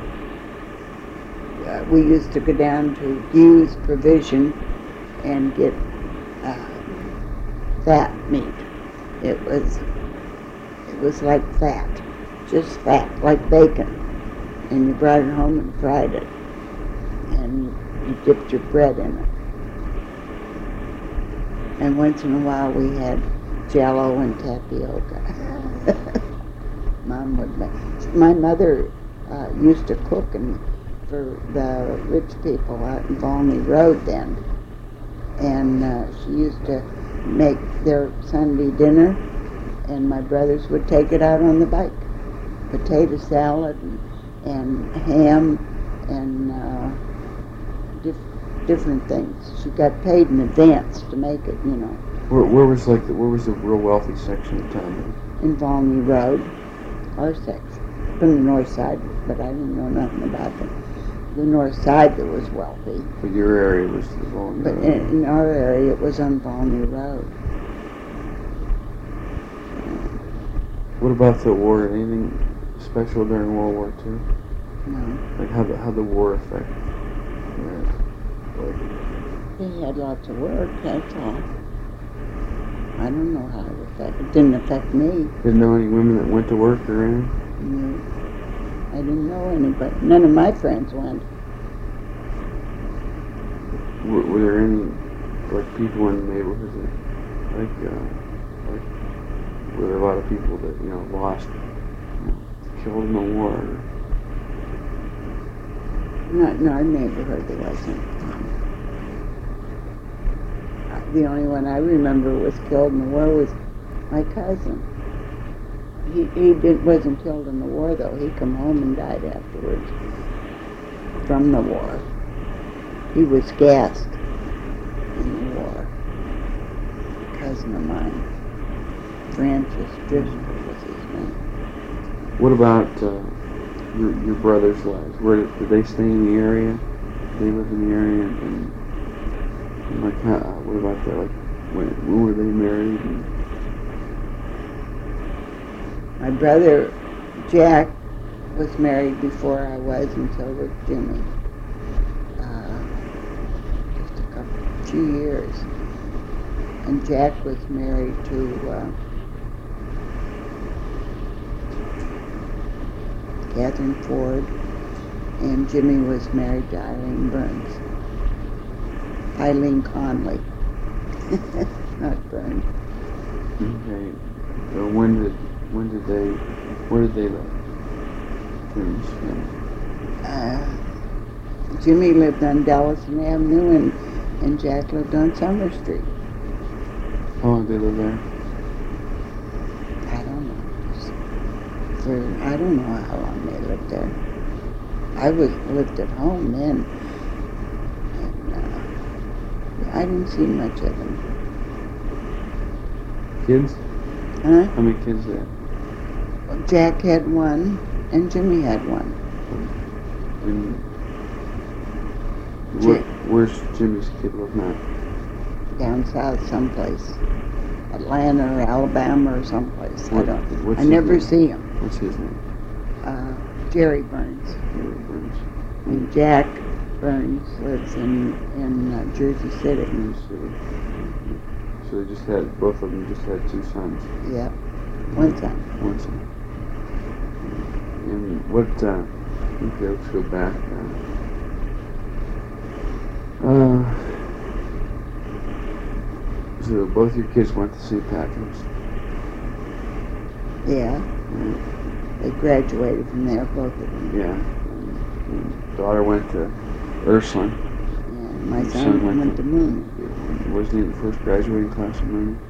Speaker 2: uh, we used to go down to Hughes Provision and get uh, fat meat. It was it was like fat, just fat, like bacon. And you brought it home and fried it, and you dipped your bread in it. And once in a while we had Jell-O and tapioca. Mom would make. My mother uh, used to cook and for the rich people out in Volney Road then, and uh, she used to make their Sunday dinner, and my brothers would take it out on the bike. Potato salad and, and ham and uh, diff- different things. She got paid in advance to make it, you know.
Speaker 1: Where, where was like the, where was the real wealthy section of town?
Speaker 2: In Volney Road, our section, from the north side, but I didn't know nothing about the, the north side that was wealthy.
Speaker 1: But your area was the Volney
Speaker 2: But
Speaker 1: Road.
Speaker 2: in, in our area, it was on Volney Road.
Speaker 1: What about the war? Anything special during World War Two?
Speaker 2: No.
Speaker 1: Like how the how the war affect? Yeah, like
Speaker 2: They had lots of work, that's all. I don't know how it affected. It didn't affect me.
Speaker 1: Didn't know any women that went to work or anything?
Speaker 2: No. I didn't know anybody. None of my friends went.
Speaker 1: Were, were there any, like, people in the neighborhood that, like, uh, like, were there a lot of people that, you know, lost, you know, killed in the war? Or?
Speaker 2: Not in our neighborhood, there wasn't. The only one I remember was killed in the war was my cousin. He he did, wasn't killed in the war, though. He come home and died afterwards from the war. He was gassed in the war. A cousin of mine, Francis Driscoll was his name.
Speaker 1: What about uh, your your brother's lives? Where did, did they stay in the area? Did they live in the area? And, and like, how, uh, what about that? Like, when, when were they married? And
Speaker 2: My brother Jack was married before I was, and so was Jimmy. Uh, just a couple, few years. And Jack was married to uh, Catherine Ford, and Jimmy was married to Eileen Burns. Eileen Conley, not Burns.
Speaker 1: okay, so when did when did they where did they live? Jimmy's family.
Speaker 2: Uh, Jimmy lived on Dallison Avenue, and, and Jack lived on Summer Street.
Speaker 1: How long did they live there?
Speaker 2: I don't know. Just for I don't know how long they lived there. I was lived at home then, and uh, I didn't see much of them.
Speaker 1: Kids?
Speaker 2: Huh?
Speaker 1: How many kids did they have?
Speaker 2: Jack had one, and Jimmy had one.
Speaker 1: And where, where's Jimmy's kid live now?
Speaker 2: Down south someplace. Atlanta or Alabama or someplace.
Speaker 1: What,
Speaker 2: I don't
Speaker 1: what's
Speaker 2: I
Speaker 1: his
Speaker 2: never
Speaker 1: name?
Speaker 2: see him.
Speaker 1: What's his name?
Speaker 2: Uh, Jerry Burns.
Speaker 1: Jerry Burns.
Speaker 2: And Jack Burns lives in, in uh, Jersey City.
Speaker 1: Jersey City. So they just had, both of them just had two sons.
Speaker 2: Yep. One son.
Speaker 1: One son. And what, uh, okay, let's go back. Uh, uh, so both your kids went to Saint Patrick's?
Speaker 2: Yeah.
Speaker 1: Right.
Speaker 2: They graduated from there, both of them.
Speaker 1: Yeah. And, and daughter went to Ursuline.
Speaker 2: And my
Speaker 1: Your
Speaker 2: son,
Speaker 1: son
Speaker 2: went,
Speaker 1: went
Speaker 2: to
Speaker 1: to-
Speaker 2: Moon.
Speaker 1: Wasn't he in the first graduating class of Mooney?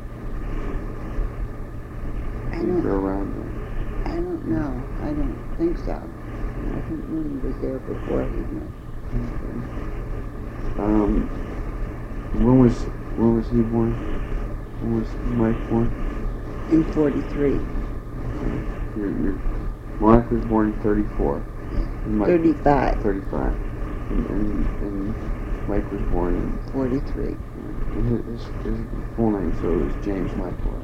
Speaker 2: I don't,
Speaker 1: Or around there?
Speaker 2: I don't know. I don't think so. I think Moon was there before he went.
Speaker 1: Um, when was when was he born? When was Mike born?
Speaker 2: In forty-three.
Speaker 1: Your, your Monica was born in thirty-four. And Mike-
Speaker 2: thirty-five.
Speaker 1: thirty-five. And, and, and Mike was born in
Speaker 2: forty-three.
Speaker 1: and his, his, his full name, so it was James Michael.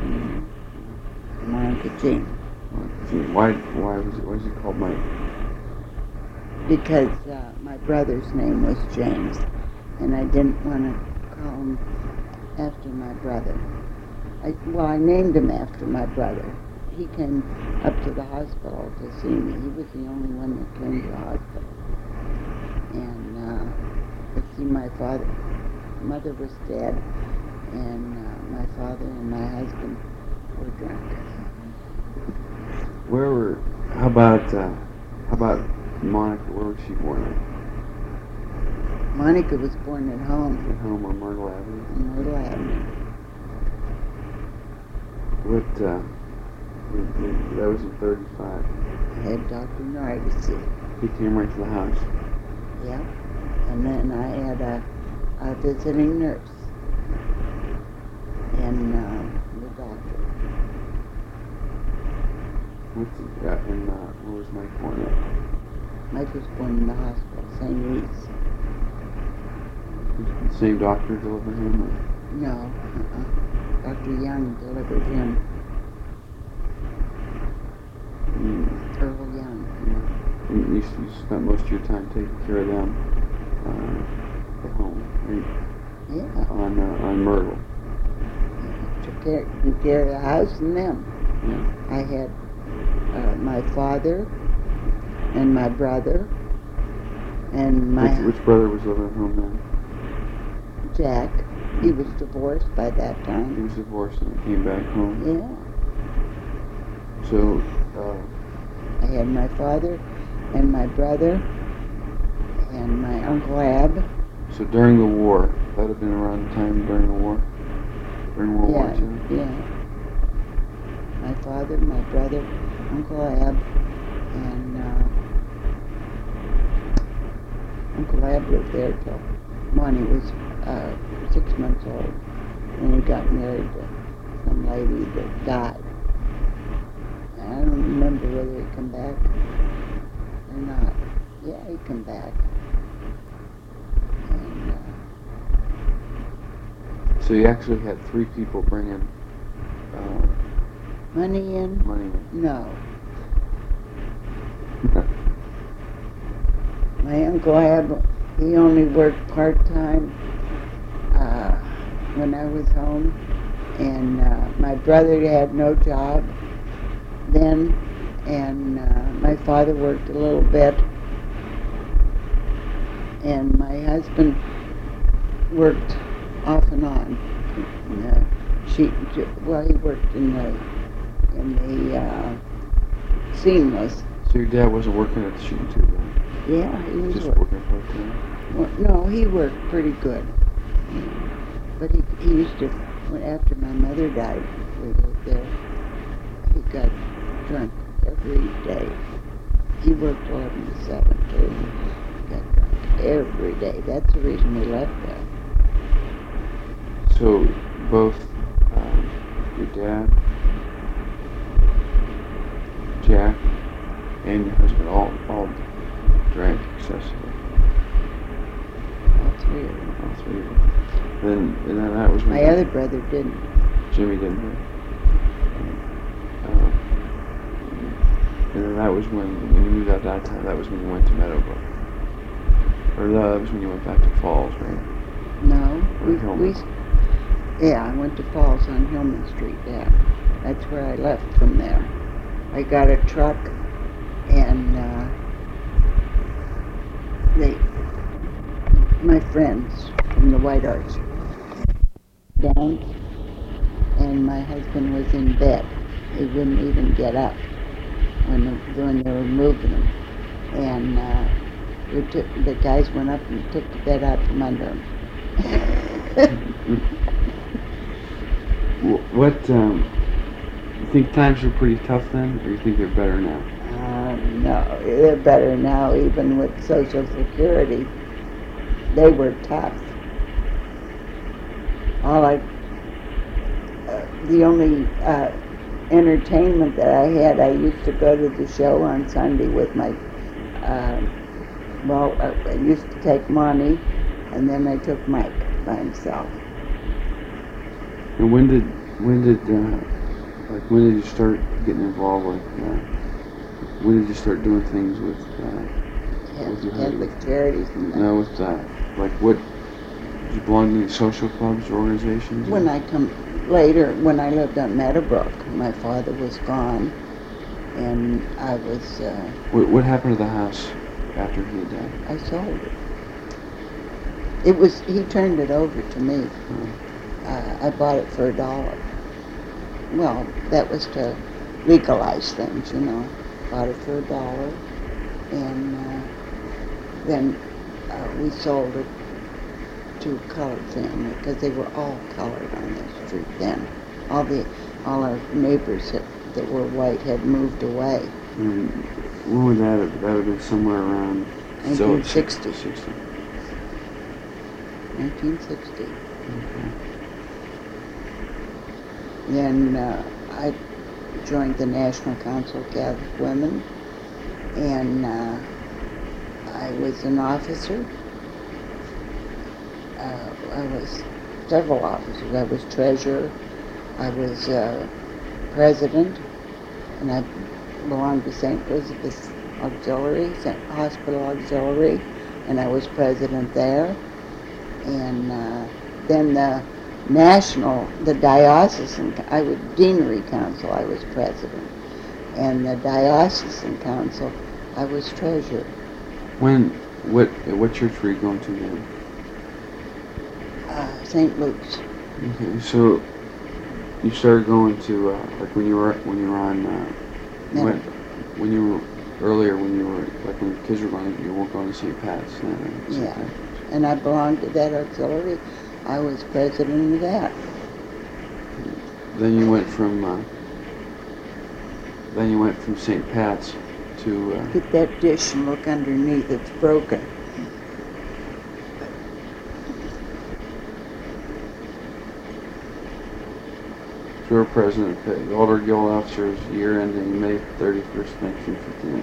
Speaker 2: Monica Jean.
Speaker 1: Why why was it why is he called Mike?
Speaker 2: Because uh, my brother's name was James, and I didn't want to call him after my brother. I, well, I named him after my brother. He came up to the hospital to see me. He was the only one that came to the hospital. And uh, to see my father. Mother was dead, and uh, my father and my husband were drunk.
Speaker 1: Where were how about uh, how about Monica? Where was she born at?
Speaker 2: Monica was born at home
Speaker 1: At home on Myrtle Avenue.
Speaker 2: in Myrtle Avenue.
Speaker 1: What uh, that was in thirty-five.
Speaker 2: I had Doctor Norrie to see.
Speaker 1: He came right to the house.
Speaker 2: Yep. And then I had a, a visiting nurse and uh, the doctor.
Speaker 1: What's the, uh, and uh, where was Mike born at?
Speaker 2: Mike was born in the hospital, Saint Louis.
Speaker 1: Did the same doctor deliver him? Or?
Speaker 2: No, uh-uh. Doctor Young delivered him.
Speaker 1: Mm.
Speaker 2: Earl Young.
Speaker 1: And you, you spent most of your time taking care of them uh, at home, right?
Speaker 2: Yeah.
Speaker 1: on uh, on Myrtle.
Speaker 2: Took care, took care of the house and them.
Speaker 1: Yeah.
Speaker 2: I had uh, my father and my brother and my
Speaker 1: Which, which brother was living at home then?
Speaker 2: Jack. He was divorced by that
Speaker 1: He
Speaker 2: time.
Speaker 1: was divorced and came back home.
Speaker 2: Yeah.
Speaker 1: So, uh,
Speaker 2: I had my father and my brother and my Uncle Ab.
Speaker 1: so during the war, that would have been around the time during the war? During World
Speaker 2: yeah,
Speaker 1: War Two?
Speaker 2: Yeah. My father, my brother, Uncle Ab, and uh, Uncle Ab lived there till Monty was uh, six months old. And he got married to some lady that died. I don't remember whether he come back or not. Yeah, he come back. And, uh,
Speaker 1: So you actually had three people bringing uh,
Speaker 2: money in?
Speaker 1: money in.
Speaker 2: No. My Uncle Ab, he only worked part-time uh, when I was home. And uh, my brother had no job then. And uh, my father worked a little bit. And my husband worked off and on. In the sheet, well, he worked in the in the uh, seamless.
Speaker 1: So your dad wasn't working at the shooting tube then?
Speaker 2: Yeah, he was
Speaker 1: Just
Speaker 2: work-
Speaker 1: working part time?
Speaker 2: well, no, he worked pretty good. But he, he used to, when after my mother died, we lived there, he got drunk every day. He worked eleven to seven too. He got drunk every day. That's the reason we left there.
Speaker 1: So both um, your dad, Jack, and your husband all all drank excessively.
Speaker 2: All three of them.
Speaker 1: All three of them. Then and then that was when
Speaker 2: My other brother didn't.
Speaker 1: Jimmy didn't. Uh, and then that was when when you moved out that time. That was when you went to Meadowbrook. Or uh, that was when you went back to Falls, right?
Speaker 2: No,
Speaker 1: Or
Speaker 2: we,
Speaker 1: Hillman.
Speaker 2: we, yeah, I went to Falls on Hillman Street, yeah. That's where I left from there. I got a truck, and uh, they, my friends from the White Arts, down, and my husband was in bed. He wouldn't even get up when, the, when they were moving him. And uh, we took, the guys went up and took the bed out from under him.
Speaker 1: Wh- What, um, you think times were pretty tough then, or you think they're better now?
Speaker 2: Uh, no, they're better now, even with Social Security. They were tough. All I, uh, the only uh, entertainment that I had, I used to go to the show on Sunday with my, uh, well, I, I used to take Monty, and then I took Mike by himself.
Speaker 1: And when did, when did, uh, like, when did you start getting involved with, uh, when did you start doing things with, uh, with your
Speaker 2: Catholic
Speaker 1: husband?
Speaker 2: Charities and that.
Speaker 1: No, with that. Like, what, did you belong to any social clubs or organizations?
Speaker 2: When I come later, when I lived on Meadowbrook, my father was gone, and I was, uh,
Speaker 1: What, what happened to the house after he had died?
Speaker 2: I sold it. It was, he turned it over to me.
Speaker 1: Oh.
Speaker 2: Uh, I bought it for a dollar. Well, that was to legalize things, you know. Bought it for a dollar, and uh, then uh, we sold it to a colored family, because they were all colored on this street then. All the, all our neighbors that, that were white had moved away.
Speaker 1: And when would that have, that would have been somewhere around?
Speaker 2: nineteen sixty.
Speaker 1: sixty.
Speaker 2: nineteen sixty.
Speaker 1: Okay.
Speaker 2: Then uh, I joined the National Council of Catholic Women, and uh, I was an officer. Uh, I was several officers. I was treasurer. I was uh, president, and I belonged to Saint Elizabeth's Auxiliary, Saint Hospital Auxiliary, and I was president there. And uh, then the national, the diocesan, I was deanery council, I was president, and the diocesan council, I was treasurer.
Speaker 1: When, what, what church were you going to then?
Speaker 2: Uh, Saint Luke's.
Speaker 1: Okay, so you started going to, uh, like when you were, when you were on, uh, when, when you were, earlier when you were, like when the kids were going, you weren't going to Saint Pat's. No, no,
Speaker 2: yeah, and I belonged to that auxiliary. I was president of that.
Speaker 1: Then you went from, uh, then you went from Saint Pat's to, uh,
Speaker 2: Get that dish and look underneath, it's broken.
Speaker 1: you were president of the Alder Guild Officers, year ending May thirty-first, nineteen fifty-nine.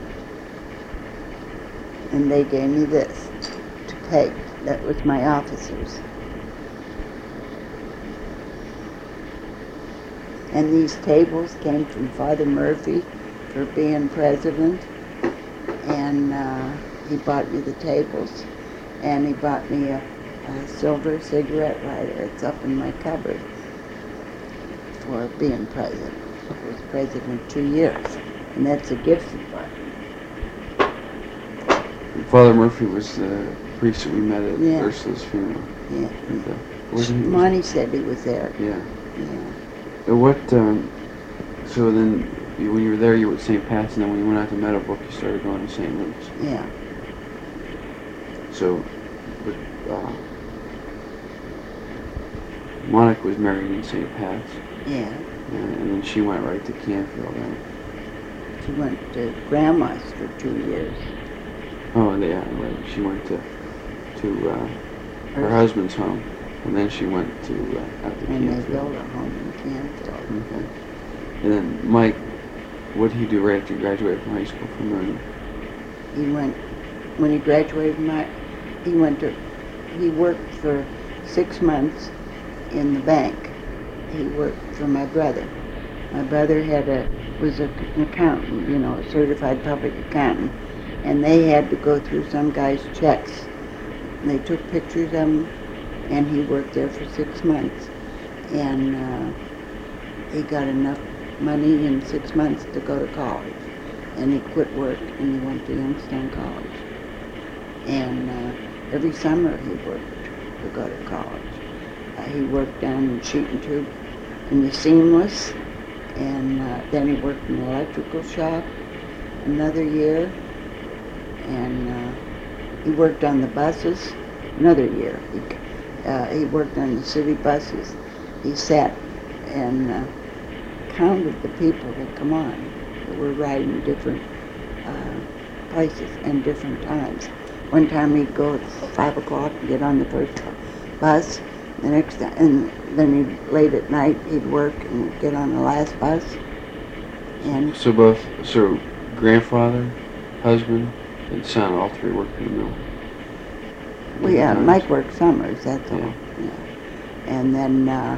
Speaker 2: And they gave me this to take. That was my officers. And these tables came from Father Murphy for being president. And uh, he bought me the tables. And he bought me a, a silver cigarette lighter. It's up in my cupboard for being president. I was president two years. And that's a gift he bought me.
Speaker 1: Father Murphy was the priest that we met at
Speaker 2: Yeah.
Speaker 1: Ursula's funeral.
Speaker 2: Yeah.
Speaker 1: And, uh, wasn't he?
Speaker 2: Monty said he was there.
Speaker 1: Yeah.
Speaker 2: Yeah.
Speaker 1: Uh, What, um, so then, you, when you were there, you were at Saint Pat's, and then when you went out to Meadowbrook, you started going to Saint Luke's.
Speaker 2: Yeah.
Speaker 1: So, but, uh, Monica was married in Saint Pat's,
Speaker 2: Yeah.
Speaker 1: and, and then she went right to Canfield, right?
Speaker 2: She went to Grandma's for two years.
Speaker 1: Oh, yeah, right. She went to, to, uh, her
Speaker 2: Urs-
Speaker 1: husband's home, and then she went to, uh, out to
Speaker 2: And they
Speaker 1: Canfield.
Speaker 2: built a home in Canfield.
Speaker 1: Okay. And then Mike, what did he do right after he graduated from high school from Mooney?
Speaker 2: He went, when he graduated from high, he went to, he worked for six months in the bank. He worked for my brother. My brother had a, was a, an accountant, you know, a certified public accountant. And they had to go through some guy's checks. And they took pictures of him, and he worked there for six months. And uh, he got enough money in six months to go to college. And he quit work, and he went to Youngstown College. And uh, every summer he worked to go to college. Uh, he worked down in Sheet and Tube in the Seamless, and uh, then he worked in the electrical shop another year. And uh, he worked on the buses another year. He, uh, he worked on the city buses. He sat and uh, counted the people that come on that were riding different uh, places and different times. One time he'd go at five o'clock and get on the first bus. The next time, and then he'd, late at night he'd work and get on the last bus. And
Speaker 1: So both, so grandfather, husband, and son, all three worked in the mill.
Speaker 2: we, uh,
Speaker 1: Different
Speaker 2: Mike
Speaker 1: times.
Speaker 2: worked summers, that's all.
Speaker 1: Yeah.
Speaker 2: Yeah. And then, uh,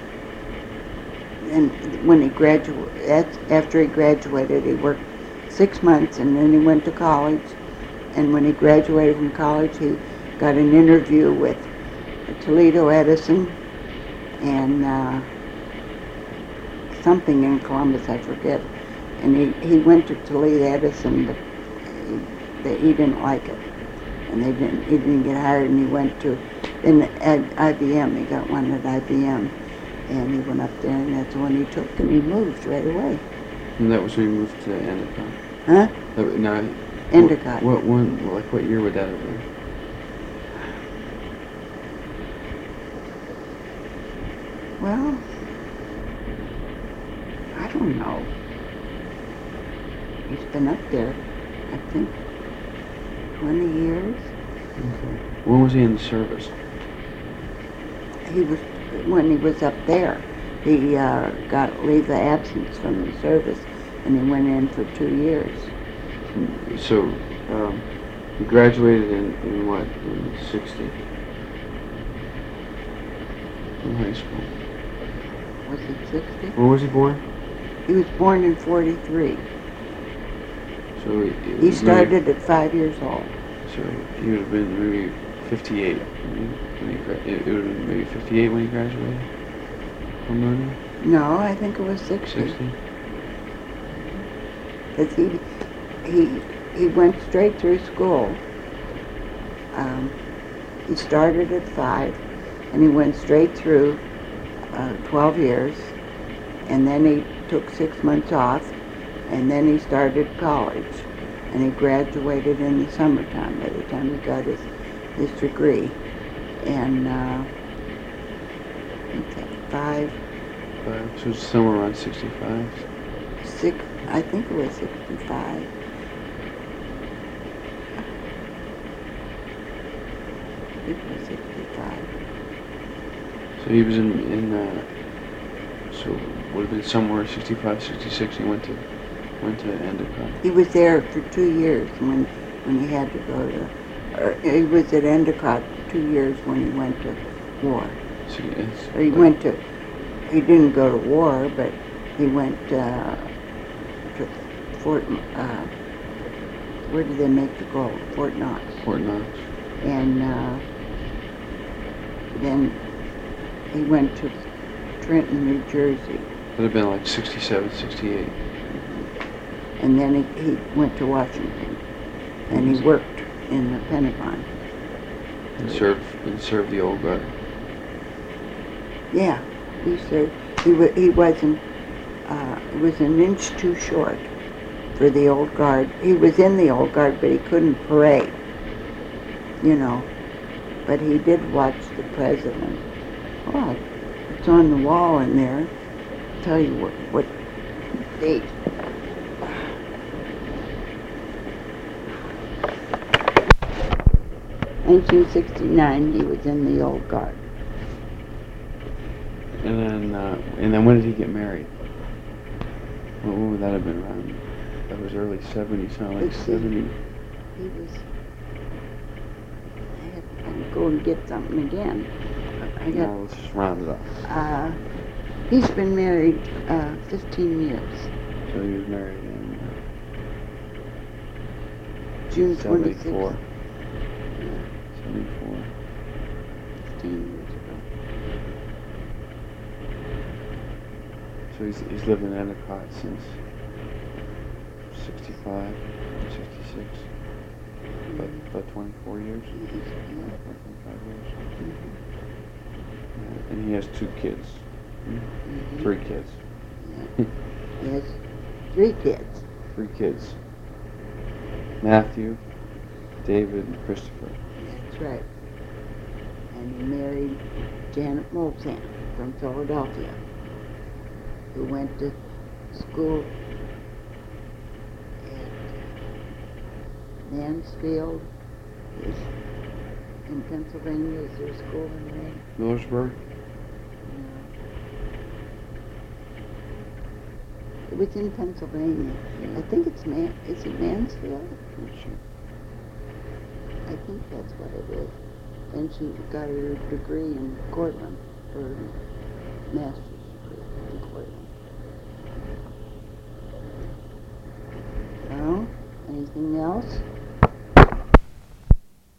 Speaker 2: and when he graduated, after he graduated, he worked six months, and then he went to college. And when he graduated from college, he got an interview with Toledo Edison and uh, something in Columbus, I forget. And he, he went to Toledo Edison, but he, they, he didn't like it. And they didn't, he didn't get hired, and he went to, then at I B M, he got one at I B M. And he went up there, and that's the one he took, and he moved right away.
Speaker 1: And that was when he moved to Endicott.
Speaker 2: Huh?
Speaker 1: That, now,
Speaker 2: Endicott.
Speaker 1: What, what one, like what year would that have been?
Speaker 2: Well, I don't know. He's been up there, I think, twenty years.
Speaker 1: Okay. When was he in the service?
Speaker 2: He was, when he was up there, he uh, got leave of absence from the service, and he went in for two years.
Speaker 1: So, um, he graduated in, in what, in sixty? From high school.
Speaker 2: Was he sixty?
Speaker 1: When was he born?
Speaker 2: He was born in forty-three.
Speaker 1: So he,
Speaker 2: He started at five years old.
Speaker 1: So he would have been maybe fifty-eight. When he, when he gra- it, it would have been maybe fifty-eight when he graduated from Mooney.
Speaker 2: No, I think it was sixty.
Speaker 1: sixty.
Speaker 2: Because he, he, he went straight through school. Um, he started at five, and he went straight through uh, twelve years, and then he took six months off, and then he started college, and he graduated in the summertime by the time he got his, his degree. And uh, what's that, five,
Speaker 1: Five. So it's somewhere around sixty-five.
Speaker 2: six, I think it was sixty-five. I think it was sixty-five.
Speaker 1: So he was in, in uh, so would have been somewhere sixty-five, sixty-six. He went to went to Endicott.
Speaker 2: He was there for two years when when he had to go to, or he was at Endicott two years when he went to war.
Speaker 1: So it's,
Speaker 2: Or he
Speaker 1: like,
Speaker 2: went to, he didn't go to war, but he went uh, to Fort, uh, where did they make the gold? Fort Knox.
Speaker 1: Fort Knox.
Speaker 2: And uh, then he went to Trenton, New Jersey.
Speaker 1: Would have been like sixty-seven, sixty-eight.
Speaker 2: And then he, he went to Washington, and he worked in the Pentagon.
Speaker 1: And served and served the old guard.
Speaker 2: Yeah, he said he wa he wasn't. Uh, he was an inch too short for the old guard. He was in the old guard, but he couldn't parade. You know, but he did watch the president. Oh, it's on the wall in there. I'll tell you what what date. nineteen sixty-nine, he was in the old guard.
Speaker 1: And then uh, and then when did he get married? What, what would that have been around? That was early seventies, huh? Like
Speaker 2: Let's see.
Speaker 1: seventy.
Speaker 2: He was. I have to go and get something again. I got.
Speaker 1: No, let's just round it up.
Speaker 2: Uh, he's been married uh, fifteen years.
Speaker 1: So he was married in
Speaker 2: June
Speaker 1: uh,
Speaker 2: twenty-sixth.
Speaker 1: seventy-four. seventy-four.
Speaker 2: fifteen years ago.
Speaker 1: So he's, he's lived in Endicott since sixty-five, sixty-six. About, about twenty-four years. twenty-five years. Yeah, and he has two kids.
Speaker 2: Mm-hmm.
Speaker 1: Three kids.
Speaker 2: Yeah. He has three kids.
Speaker 1: Three kids. Matthew, David, and Christopher.
Speaker 2: That's right. And he married Janet Molzan from Philadelphia, who went to school at Mansfield. Is in Pennsylvania. Is there school in there?
Speaker 1: Millersburg?
Speaker 2: No. It was in Pennsylvania.
Speaker 1: Yeah.
Speaker 2: I think it's Man. Is it Mansfield?
Speaker 1: Not sure.
Speaker 2: I think that's what it is. And she got her degree in Cortland, or master's